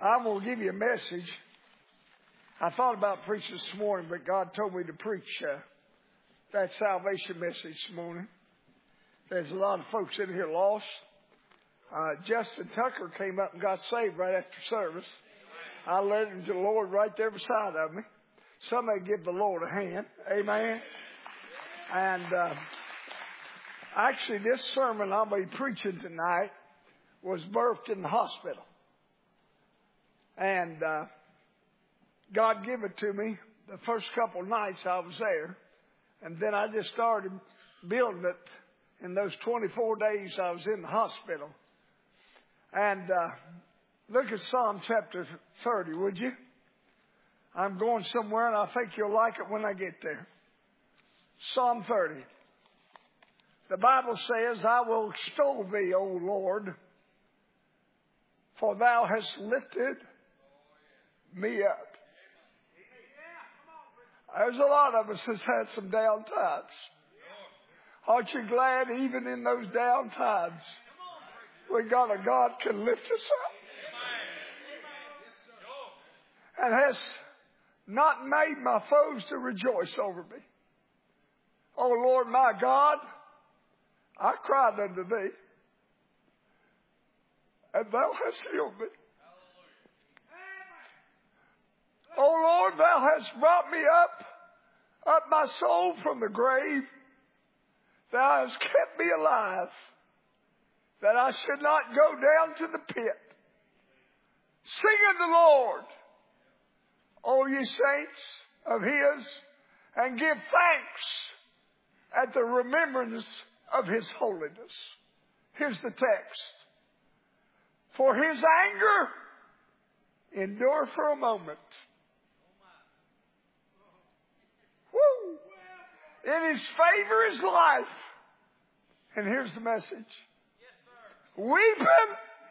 I'm going to give you a message. I thought about preaching this morning, but God told me to preach that salvation message this morning. There's a lot of folks in here lost. Justin Tucker came up and got saved right after service. I led him to the Lord right there beside of me. Somebody give the Lord a hand. Amen. And actually, this sermon I'll be preaching tonight was birthed in the hospital. And God gave it to me the first couple of nights I was there. And then I just started building it in those 24 days I was in the hospital. And look at Psalm chapter 30, would you? I'm going somewhere, and I think you'll like it when I get there. Psalm 30. The Bible says, I will extol thee, O Lord, for thou hast lifted me up. There's a lot of us that's had some down times. Aren't you glad even in those down times we got a God can lift us up and has not made my foes to rejoice over me. Oh Lord my God, I cried unto thee, and thou hast healed me. Oh Lord, thou hast brought me up my soul from the grave. Thou hast kept me alive, that I should not go down to the pit. Sing unto the Lord, O ye saints of his, and give thanks at the remembrance of his holiness. Here's the text. For his anger endure for a moment. Woo! In his favor is life. And here's the message. Yes, sir. Weeping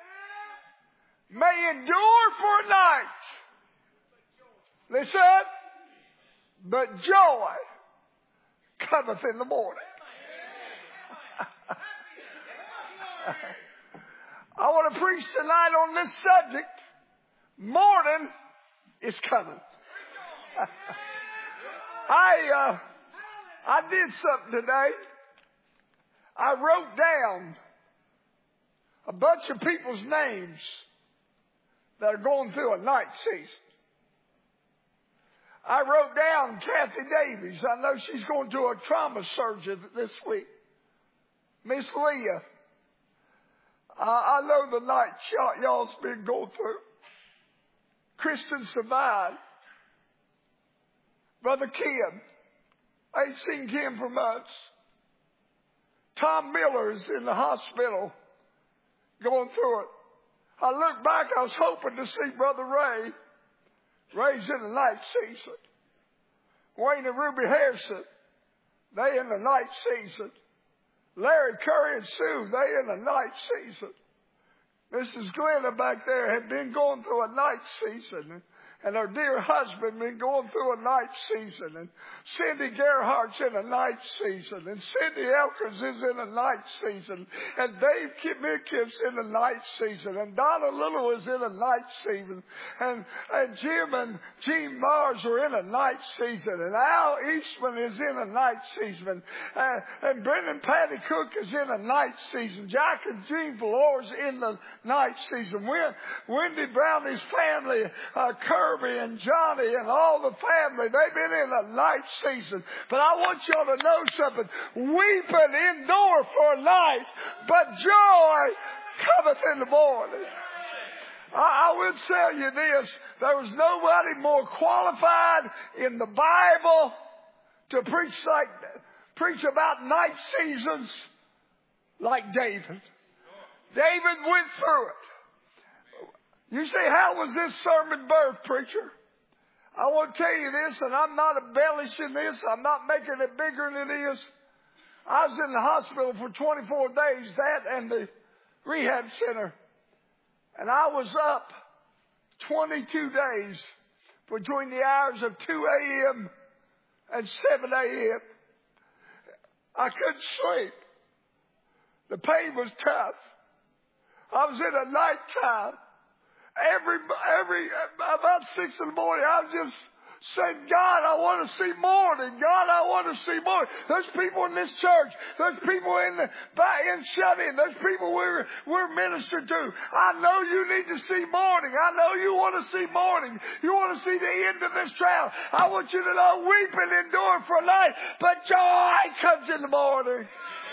may endure for a night. Listen. But joy cometh in the morning. I want to preach tonight on this subject. Morning is coming. I did something today. I wrote down a bunch of people's names that are going through a night season. I wrote down Kathy Davies. I know she's going to a trauma surgery this week. Miss Leah. I know the night y'all's been going through. Kristen Savine. Brother Kim. I ain't seen Kim for months. Tom Miller's in the hospital going through it. I look back, I was hoping to see Brother Ray. Ray's in the night season. Wayne and Ruby Harrison, they in the night season. Larry Curry and Sue, they in the night season. Mrs. Glenna back there had been going through a night season. And her dear husband been going through a night season. And Cindy Gerhardt's in a night season. And Cindy Elkins is in a night season. And Dave Midkiff's in a night season. And Donna Little is in a night season. And Jim and Gene Mars are in a night season. And Al Eastman is in a night season. And Brendan Patty Cook is in a night season. Jack and Gene Valor's in the night season. Wendy Brownie's family, Kirby and Johnny and all the family, they've been in a night season. But I want y'all to know something. Weeping endure for a night, but joy cometh in the morning. I will tell you this. There was nobody more qualified in the Bible to preach about night seasons like David. David went through it. You say, how was this sermon birthed, preacher? I want to tell you this, and I'm not embellishing this. I'm not making it bigger than it is. I was in the hospital for 24 days, that and the rehab center. And I was up 22 days between the hours of 2 a.m. and 7 a.m. I couldn't sleep. The pain was tough. I was in a nighttime. Every about 6 in the morning, I was just saying, God, I want to see morning. God, I want to see morning. There's people in this church. There's people in shut-in. There's people we're ministered to. I know you need to see morning. I know you want to see morning. You want to see the end of this trial. I want you to know weeping endure for a night, but joy comes in the morning.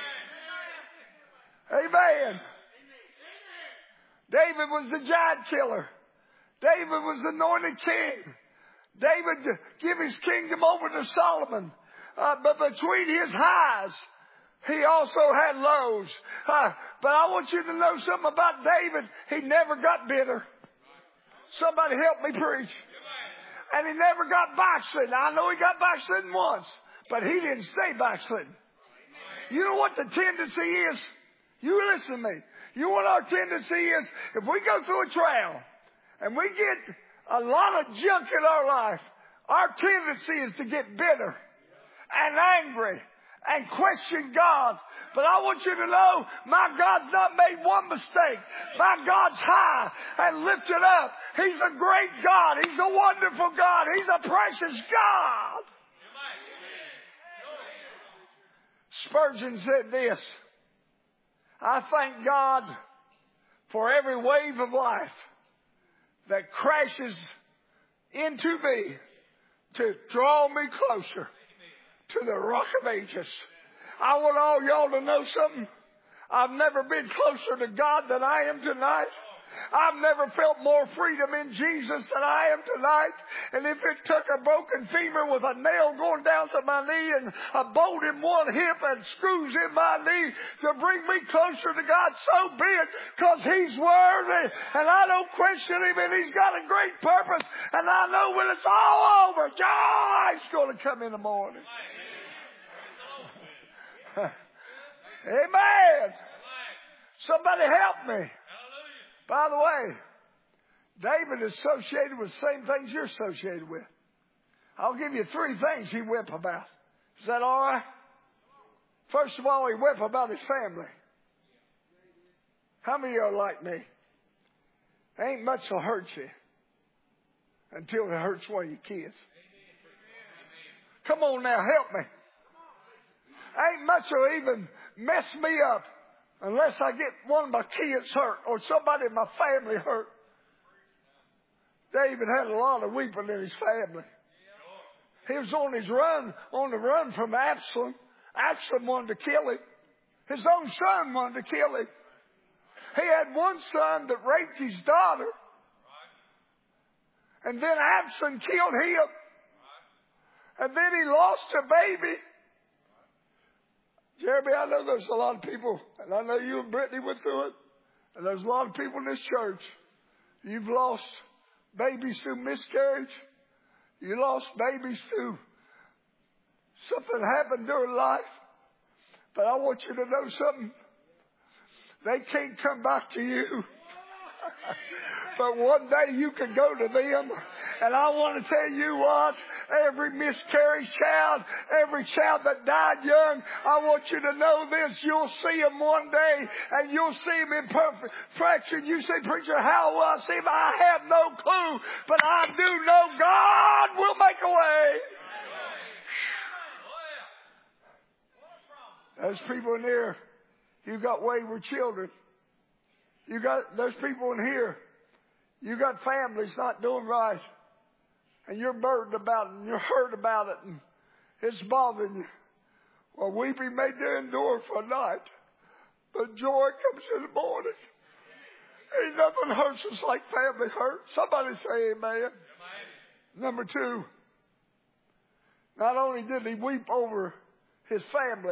Amen. David was the giant killer. David was anointed king. David gave his kingdom over to Solomon. But between his highs, he also had lows. But I want you to know something about David. He never got bitter. Somebody help me preach. And he never got backslidden. I know he got backslidden once, but he didn't stay backslidden. You know what the tendency is? You listen to me. You know what our tendency is? If we go through a trial and we get a lot of junk in our life, our tendency is to get bitter and angry and question God. But I want you to know, my God's not made one mistake. My God's high and lifted up. He's a great God. He's a wonderful God. He's a precious God. Spurgeon said this: I thank God for every wave of life that crashes into me to draw me closer to the Rock of Ages. I want all y'all to know something. I've never been closer to God than I am tonight. I've never felt more freedom in Jesus than I am tonight. And if it took a broken femur with a nail going down to my knee and a bolt in one hip and screws in my knee to bring me closer to God, so be it, because He's worthy. And I don't question Him, and He's got a great purpose. And I know when it's all over, joy's going to come in the morning. Amen. Somebody help me. By the way, David is associated with the same things you're associated with. I'll give you 3 things he wept about. Is that all right? First of all, he wept about his family. How many of you are like me? Ain't much will hurt you until it hurts one of your kids. Come on now, help me. Ain't much will even mess me up unless I get one of my kids hurt or somebody in my family hurt. David had a lot of weeping in his family. He was on the run from Absalom. Absalom wanted to kill him. His own son wanted to kill him. He had one son that raped his daughter. And then Absalom killed him. And then he lost a baby. Jeremy, I know there's a lot of people, and I know you and Brittany went through it, and there's a lot of people in this church. You've lost babies through miscarriage. You lost babies through something happened during life. But I want you to know something. They can't come back to you. But one day you can go to them. And I want to tell you what, every miscarried child, every child that died young, I want you to know this. You'll see them one day, and you'll see them in perfection. You say, preacher, how will I see them? I have no clue, but I do know God will make a way. There's people in here, you got wayward children. There's people in here, you got families not doing right. And you're burdened about it, and you're hurt about it, and it's bothering you. Well, weeping may endure for a night, but joy comes in the morning. Ain't nothing hurts us like family hurt. Somebody say amen. Amen. Number 2, not only did he weep over his family,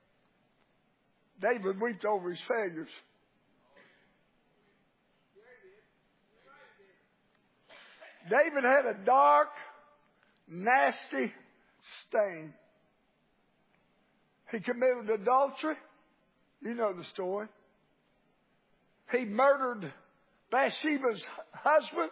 David wept over his failures. David had a dark, nasty stain. He committed adultery. You know the story. He murdered Bathsheba's husband.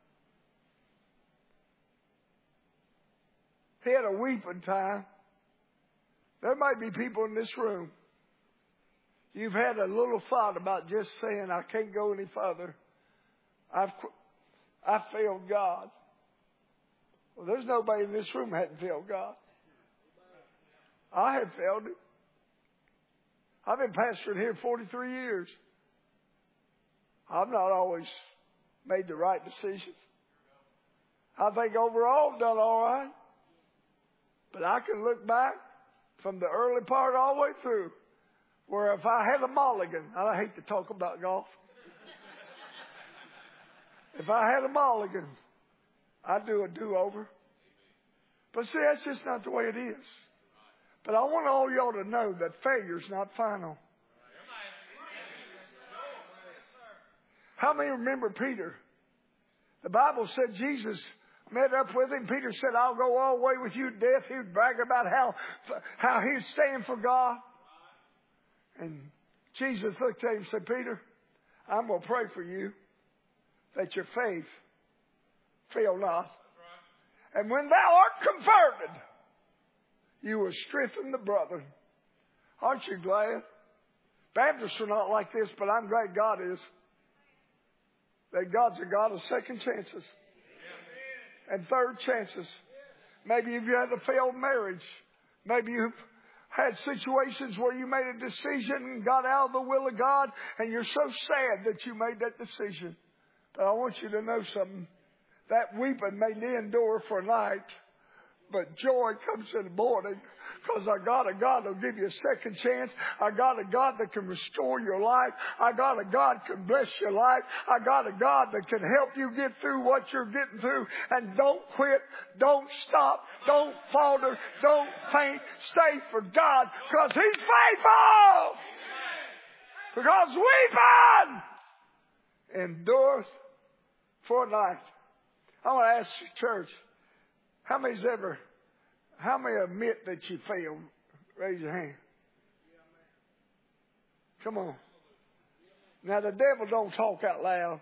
He had a weeping time. There might be people in this room. You've had a little thought about just saying, I can't go any further. I failed God. Well, there's nobody in this room that hadn't failed God. I had failed Him. I've been pastoring here 43 years. I've not always made the right decisions. I think overall I've done all right. But I can look back from the early part all the way through where if I had a mulligan, and I hate to talk about golf. If I had a mulligan, I'd do a do-over. But see, that's just not the way it is. But I want all y'all to know that failure's not final. How many remember Peter? The Bible said Jesus met up with him. Peter said, I'll go all the way with you to death. He would brag about how he'd stand for God. And Jesus looked at him and said, Peter, I'm going to pray for you that your faith fail not. And when thou art converted, you will strengthen the brethren. Aren't you glad? Baptists are not like this, but I'm glad God is. That God's a God of second chances and third chances. Maybe you've had a failed marriage. Maybe you've had situations where you made a decision and got out of the will of God, and you're so sad that you made that decision. But I want you to know something. That weeping may endure for a night, but joy comes in the morning. Because I got a God that'll give you a second chance. I got a God that can restore your life. I got a God that can bless your life. I got a God that can help you get through what you're getting through. And don't quit. Don't stop. Don't falter. Don't faint. Stay for God because He's faithful. Because weeping endureth for a night. I want to ask you, church, how many admit that you failed? Raise your hand. Come on. Now, the devil don't talk out loud.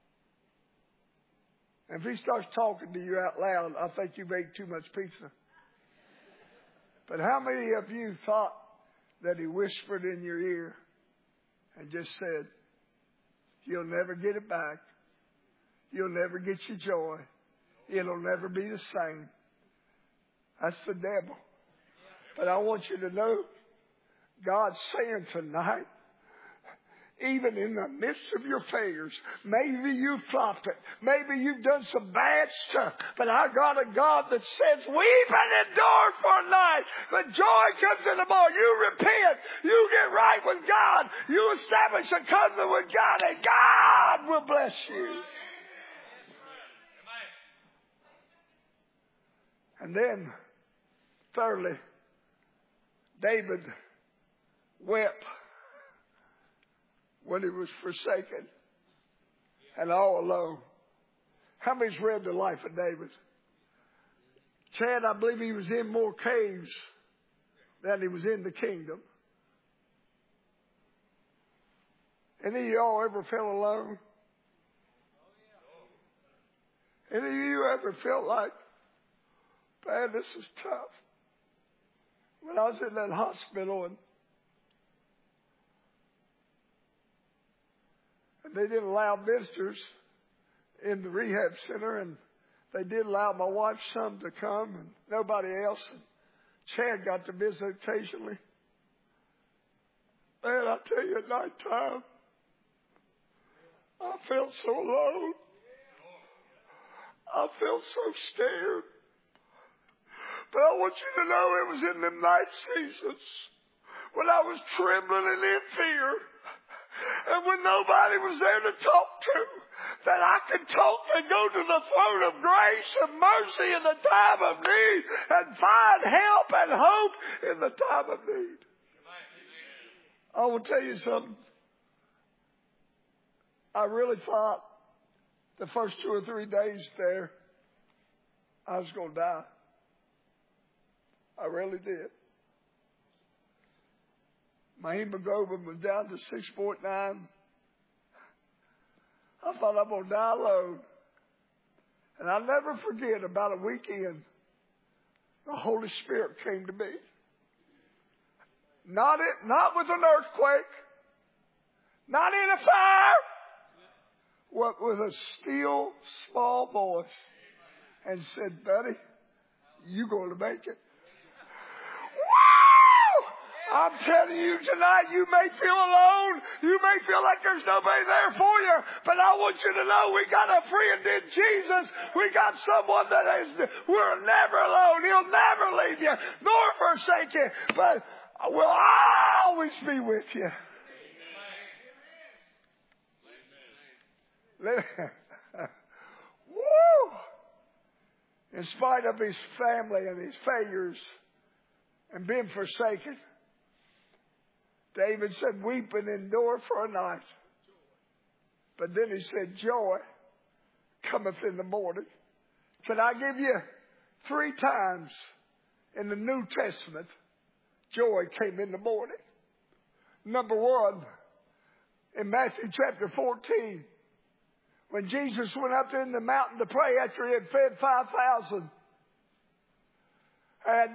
And if he starts talking to you out loud, I think you've ate too much pizza. But how many of you thought that he whispered in your ear and just said, you'll never get it back. You'll never get your joy. It'll never be the same. That's the devil. But I want you to know, God's saying tonight, even in the midst of your failures, maybe you flopped it. Maybe you've done some bad stuff. But I got a God that says, weeping endures for a night, but joy comes in the morning. You repent. You get right with God. You establish a covenant with God, and God will bless you. And then, thirdly, David wept when he was forsaken and all alone. How many's read the life of David? Chad, I believe he was in more caves than he was in the kingdom. Any of y'all ever felt alone? Any of you ever felt like, man, this is tough? When I was in that hospital and they didn't allow visitors in the rehab center, and they did allow my wife's son to come and nobody else. And Chad got to visit occasionally. Man, I tell you, at night time, I felt so alone. I felt so scared. But I want you to know it was in them night seasons when I was trembling and in fear, and when nobody was there to talk to, that I could talk and go to the throne of grace and mercy in the time of need and find help and hope in the time of need. I will tell you something. I really thought the first 2 or 3 days there I was going to die. I really did. My hemoglobin was down to 6.9. I thought I'm going to die alone. And I'll never forget, about a week in, the Holy Spirit came to me. Not with an earthquake. Not in a fire. with a still small voice and said, buddy, you're going to make it. I'm telling you tonight, you may feel alone. You may feel like there's nobody there for you. But I want you to know we got a friend in Jesus. We got someone that we're never alone. He'll never leave you nor forsake you. But we'll always be with you. Woo! In spite of his family and his failures and being forsaken, David said, weeping endure for a night. But then he said, joy cometh in the morning. Can I give you 3 times in the New Testament, joy came in the morning? Number 1, in Matthew chapter 14, when Jesus went up in the mountain to pray after he had fed 5,000. And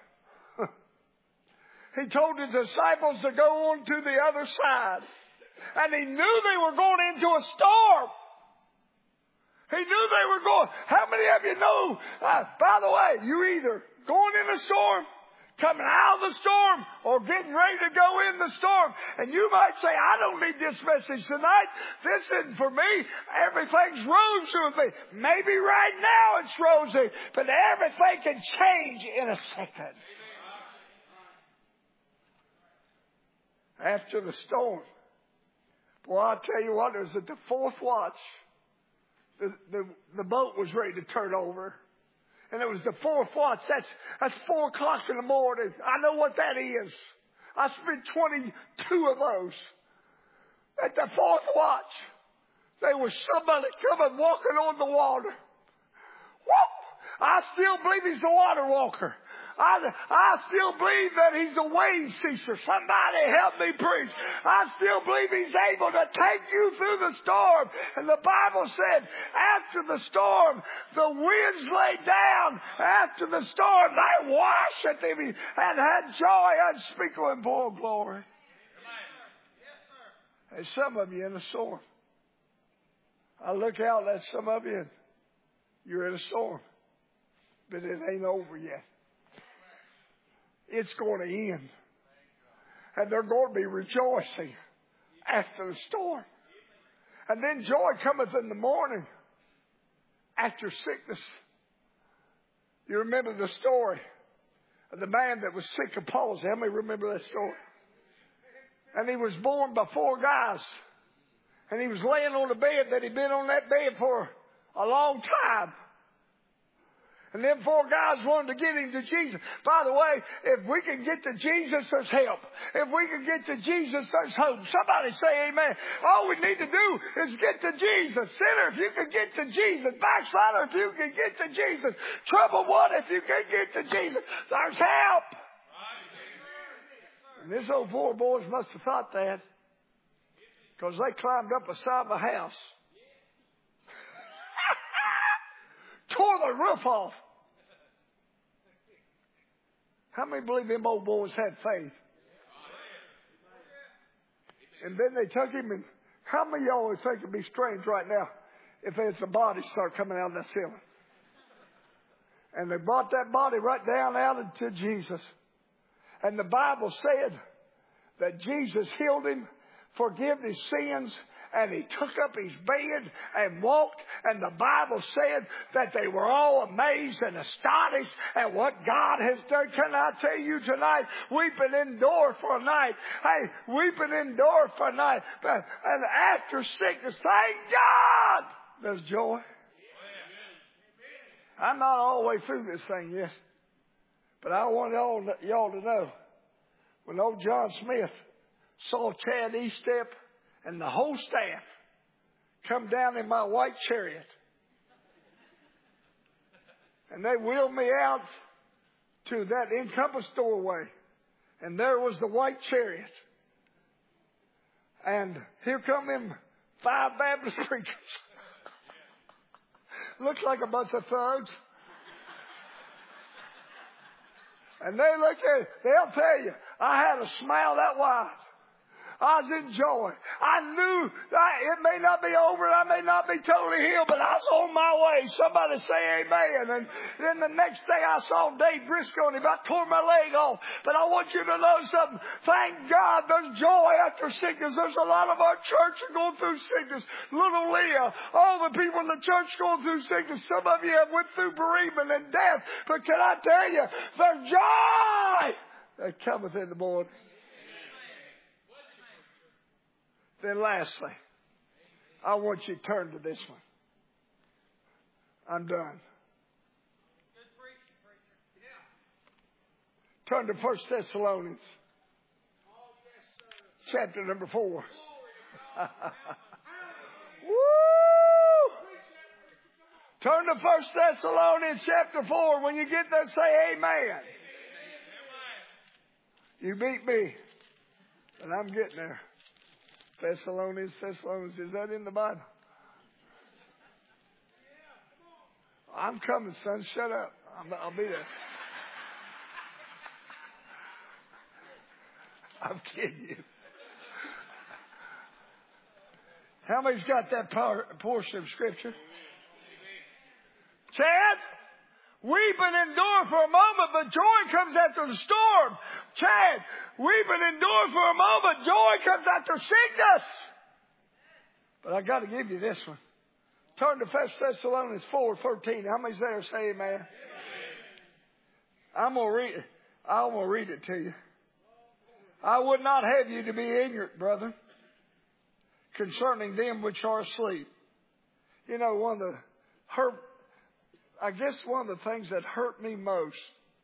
he told his disciples to go on to the other side. And he knew they were going into a storm. He knew they were going. How many of you know, by the way, you either going in a storm, coming out of the storm, or getting ready to go in the storm. And you might say, I don't need this message tonight. This isn't for me. Everything's rosy with me. Maybe right now it's rosy, but everything can change in a second. After the storm. Well, I'll tell you what, it was at the 4th watch. The boat was ready to turn over. And it was the 4th watch. That's 4 o'clock in the morning. I know what that is. I spent 22 of those. At the 4th watch, there was somebody coming walking on the water. Whoop! I still believe he's a water walker. I still believe that he's a wave ceaser. Somebody help me preach. I still believe he's able to take you through the storm. And the Bible said, after the storm, the winds laid down. After the storm, they washed at them and had joy unspeakable and full of glory. There's some of you in a storm. I look out at some of you, and you're in a storm. But it ain't over yet. It's going to end. And they're going to be rejoicing after the storm. And then joy cometh in the morning after sickness. You remember the story of the man that was sick of palsy. How many remember that story? And he was born by 4 guys. And he was laying on a bed that he'd been on that bed for a long time. And them 4 guys wanted to get him to Jesus. By the way, if we can get to Jesus, there's help. If we can get to Jesus, there's hope. Somebody say amen. All we need to do is get to Jesus. Sinner, if you can get to Jesus. Backslider, if you can get to Jesus. Troubled one, if you can get to Jesus. There's help. And this old 4 boys must have thought that. Because they climbed up the side of a house. Tore the roof off. How many believe them old boys had faith? And then they took him, and how many of y'all would think it'd be strange right now if it's a body start coming out of that ceiling? And they brought that body right down out into Jesus. And the Bible said that Jesus healed him, forgave his sins, and he took up his bed and walked. And the Bible said that they were all amazed and astonished at what God has done. Can I tell you tonight, weeping endure for a night. Hey, weeping endure for a night. And after sickness, thank God, there's joy. I'm not all the way through this thing yet. But I want y'all to know, when old John Smith saw Chad Eastep and the whole staff come down in my white chariot, and they wheeled me out to that Encompass doorway, and there was the white chariot. And here come them 5 Baptist preachers. Looks like a bunch of thugs. And they look at it, they'll tell you, I had a smile that wide. I was in joy. I knew it may not be over, I may not be totally healed, but I was on my way. Somebody say amen. And then the next day I saw Dave Briscoe and he about tore my leg off. But I want you to know something. Thank God there's joy after sickness. There's a lot of our church are going through sickness. Little Leah, all the people in the church going through sickness. Some of you have went through bereavement and death. But can I tell you, there's joy that cometh in the morning. Then lastly, I want you to turn to this one. I'm done. Turn to 1 Thessalonians. Chapter number 4. Woo! Turn to 1 Thessalonians chapter 4. When you get there, say amen. You beat me. And I'm getting there. Thessalonians, is that in the Bible? I'm coming, son. Shut up. I'll be there. I'm kidding you. How many's got that portion of Scripture? Chad? Weep and endure for a moment, but joy comes after the storm. Chad, weep and endure for a moment, joy comes after sickness. But I got to give you this one. Turn to 1 Thessalonians 4:13. How many's there? Say amen. I'm going to read it. I'm going to read it to you. I would not have you to be ignorant, brethren, concerning them which are asleep. You know, one of the things that hurt me most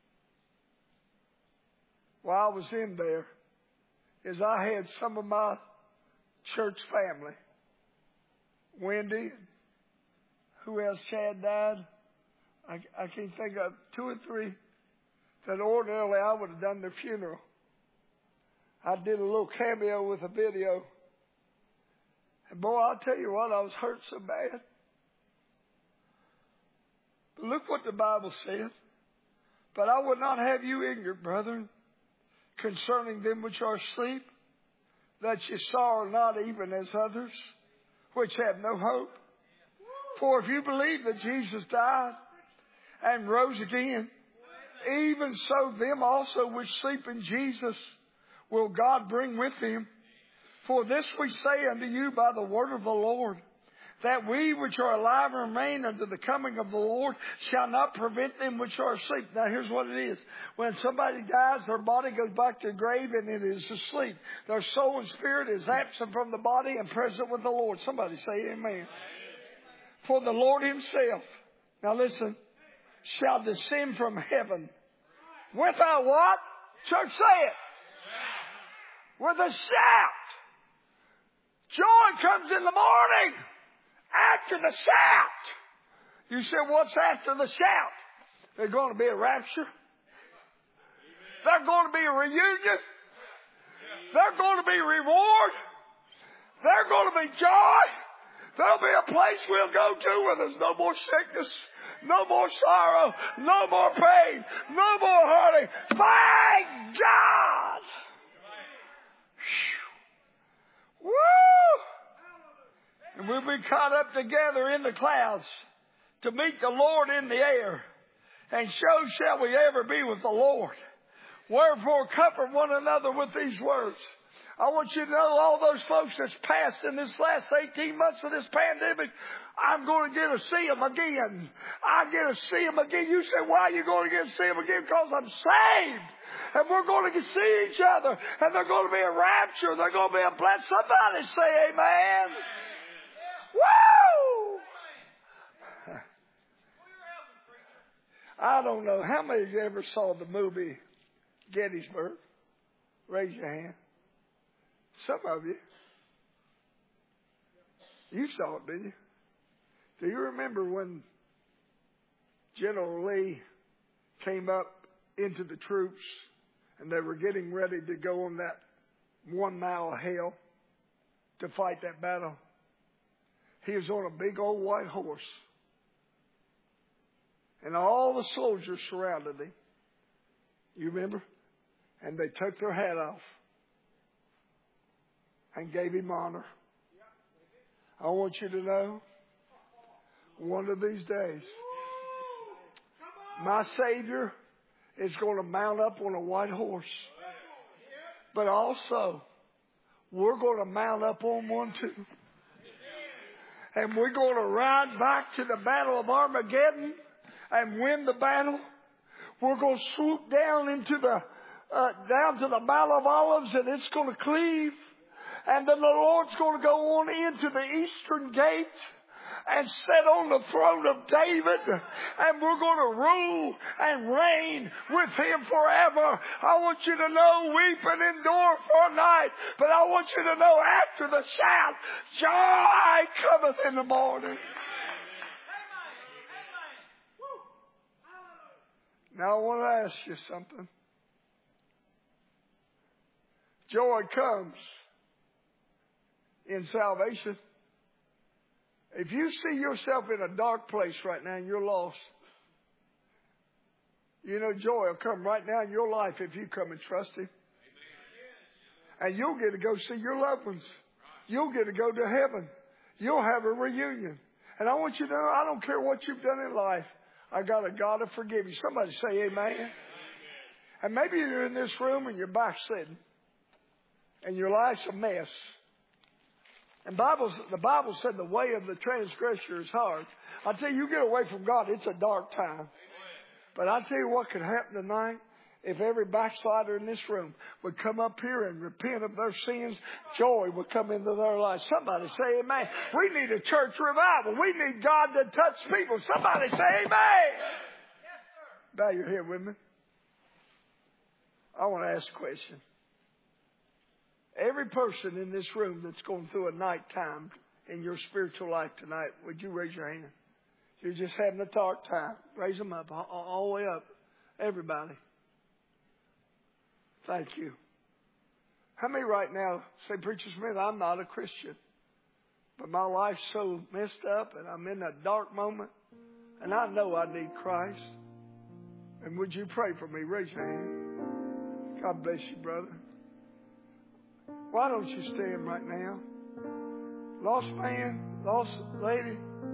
while I was in there is I had some of my church family, Wendy, who else, Chad died? I can think of 2 or 3 that ordinarily I would have done their funeral. I did a little cameo with a video. And boy, I'll tell you what, I was hurt so bad. But look what the Bible said. But I would not have you ignorant, brethren, concerning them which are asleep, that ye sorrow not even as others, which have no hope. For if you believe that Jesus died and rose again, even so them also which sleep in Jesus will God bring with him. For this we say unto you by the word of the Lord, that we which are alive and remain unto the coming of the Lord shall not prevent them which are asleep. Now here's what it is. When somebody dies, their body goes back to the grave and it is asleep. Their soul and spirit is absent from the body and present with the Lord. Somebody say amen. For the Lord himself, now listen, shall descend from heaven without what? Church, say it. With a shout. Joy comes in the morning. After the shout. You said, what's after the shout? There's going to be a rapture. There's going to be a reunion. There's going to be reward. There's going to be joy. There'll be a place we'll go to where there's no more sickness, no more sorrow, no more pain, no more heartache. Thank God. Woo! And we'll be caught up together in the clouds to meet the Lord in the air. And so shall we ever be with the Lord. Wherefore comfort one another with these words. I want you to know all those folks that's passed in this last 18 months of this pandemic, I'm going to get to see them again. I get to see them again. You say, why are you going to get to see them again? Because I'm saved. And we're going to see each other. And there's going to be a rapture. There's going to be a blessing. Somebody say amen. Woo! I don't know. How many of you ever saw the movie Gettysburg? Raise your hand. Some of you. You saw it, didn't you? Do you remember when General Lee came up into the troops and they were getting ready to go on that 1 mile of hell to fight that battle? He was on a big old white horse. And all the soldiers surrounded him. You remember? And they took their hat off. and gave him honor. I want you to know, one of these days, my Savior is going to mount up on a white horse. But also, we're going to mount up on one too. And we're going to ride back to the battle of Armageddon and win the battle. We're going to swoop down into down to the Mount of Olives, and it's going to cleave. And then the Lord's going to go on into the eastern gate and sit on the throne of David, and we're going to rule and reign with him forever. I want you to know, weep and endure for a night, but I want you to know, after the shout, joy cometh in the morning. Now I want to ask you something. Joy comes in salvation. If you see yourself in a dark place right now and you're lost, you know joy will come right now in your life if you come and trust him. And you'll get to go see your loved ones. You'll get to go to heaven. You'll have a reunion. And I want you to know, I don't care what you've done in life, I got a God to forgive you. Somebody say amen. And maybe you're in this room and you're backslidden, and your life's a mess. And the Bible said the way of the transgressor is hard. I tell you, you get away from God, it's a dark time. But I tell you what could happen tonight. If every backslider in this room would come up here and repent of their sins, joy would come into their lives. Somebody say amen. We need a church revival. We need God to touch people. Somebody say amen. Yes, sir. Bow your head with me. I want to ask a question. Every person in this room that's going through a night time in your spiritual life tonight, would you raise your hand? You're just having a dark time. Raise them up, all the way up. Everybody. Thank you. How many right now say, Preacher Smith, I'm not a Christian, but my life's so messed up and I'm in that dark moment and I know I need Christ? And would you pray for me? Raise your hand. God bless you, brother. Why don't you stand right now? Lost man, lost lady.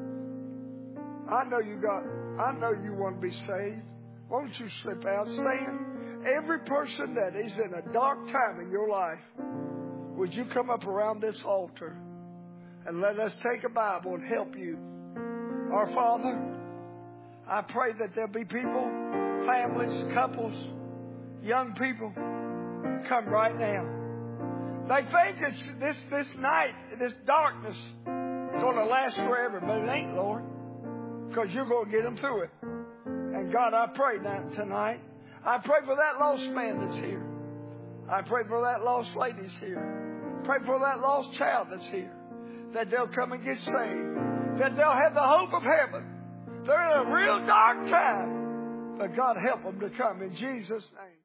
I know you want to be saved. Why don't you slip out? Stand. Every person that is in a dark time in your life, would you come up around this altar and let us take a Bible and help you? Our Father, I pray that there'll be people, families, couples, young people, come right now. They think this night, this darkness, is going to last forever, but it ain't, Lord, because you're going to get them through it. And God, I pray that tonight. I pray for that lost man that's here. I pray for that lost lady that's here. Pray for that lost child that's here. That they'll come and get saved. That they'll have the hope of heaven. They're in a real dark time. But God, help them to come in Jesus' name.